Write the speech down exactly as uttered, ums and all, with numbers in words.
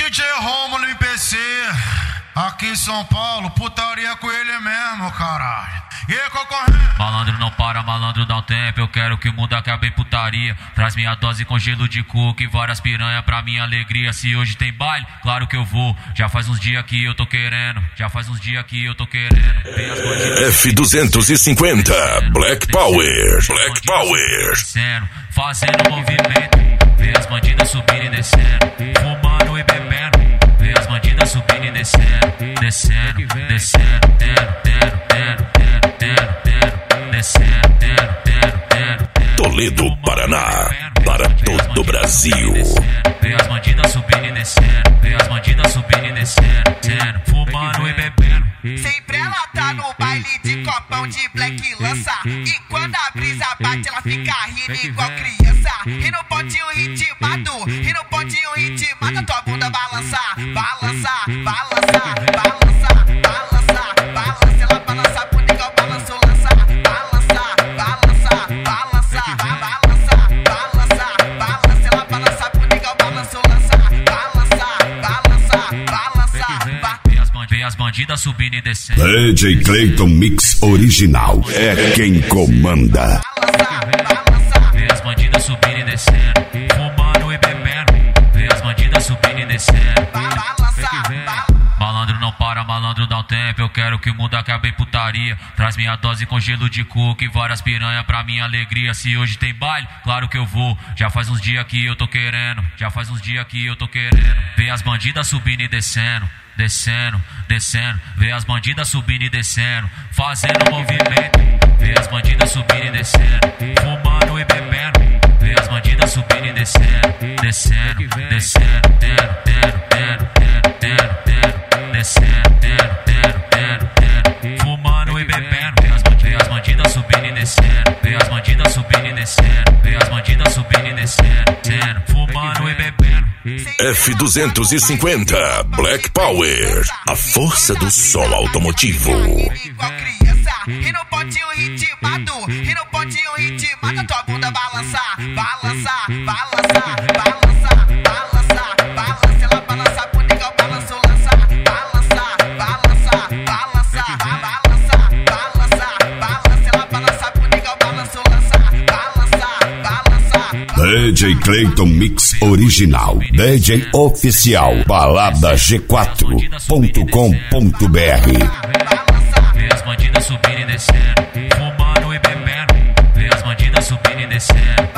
D J Rômulo M P C, aqui em São Paulo, putaria com ele mesmo, caralho. E aí, concorrente? Malandro não para, malandro dá um tempo. Eu quero que o mundo acabe em putaria. Traz minha dose com gelo de coco e várias piranha pra minha alegria. Se hoje tem baile, claro que eu vou. Já faz uns dias que eu tô querendo. Já faz uns dias que eu tô querendo. F duzentos e cinquenta, Black Power, Black Power. Fazendo movimento, vê as bandidas subindo e descendo, fumando e bebendo, vê as bandidas subindo e descendo, descendo, descendo, descendo, descendo, descendo, descendo. Toledo, Paraná, para todo o Brasil. Vê as bandidas subindo e descendo, vê as bandidas subindo e descendo, descendo, fumando e bebendo. Sempre ela tá no baile de copão de black lança. E quando a brisa bate, ela fica rindo igual criança. E no pontinho ritmado, e no pontinho ritmado, tua bunda balança, balança, balança, balança, balança, balança. Ela balança a bunda igual balança o lança. Balança, balança, balança, balança, balança, balança. Ela balança a bunda igual balança o lança. Balança, balança, balança, balança. Vê as bandidas subindo e descendo. D J Clayton Mix Original é quem comanda. Vê as bandidas subindo e descendo, fumando e bebendo. Vê as bandidas subindo e descendo. Malandro não para, malandro dá um tempo. Eu quero que o mundo acabe em putaria. Traz minha dose com gelo de coco e várias piranha pra minha alegria. Se hoje tem baile, claro que eu vou. Já faz uns dias que eu tô querendo. Já faz uns dias que eu tô querendo. Vê as bandidas subindo e descendo, descendo, descendo. Vê as bandidas subindo e descendo, fazendo movimento. Vê as bandidas subindo e descendo, fumando e bebendo. Vê as bandidas subindo e descendo, descendo, descendo, descendo, descendo, descendo, descendo, descendo, fumando e bebendo. Vê as bandidas subindo e descendo, vê as bandidas subindo e descendo, vê as bandidas subindo e descendo, descendo, fumando e bebendo. F duzentos e cinquenta, Black Power, a força do som automotivo. Igual criança, e no pontinho ritmado, e no pontinho ritmado, tua bunda balança, balança, balança, balança, balança, balança. Ela balança a bunda igual balança o lança. Balança, balança, balança, balança, balança, balança. Ela balança a bunda igual balança o lança. Balança, balança. D J Clayton Mix Original, D J Oficial, balada g quatro ponto com ponto b r. Vê as bandidas subindo e descendo, fumando e bebendo. Vê as bandidas subindo e descendo,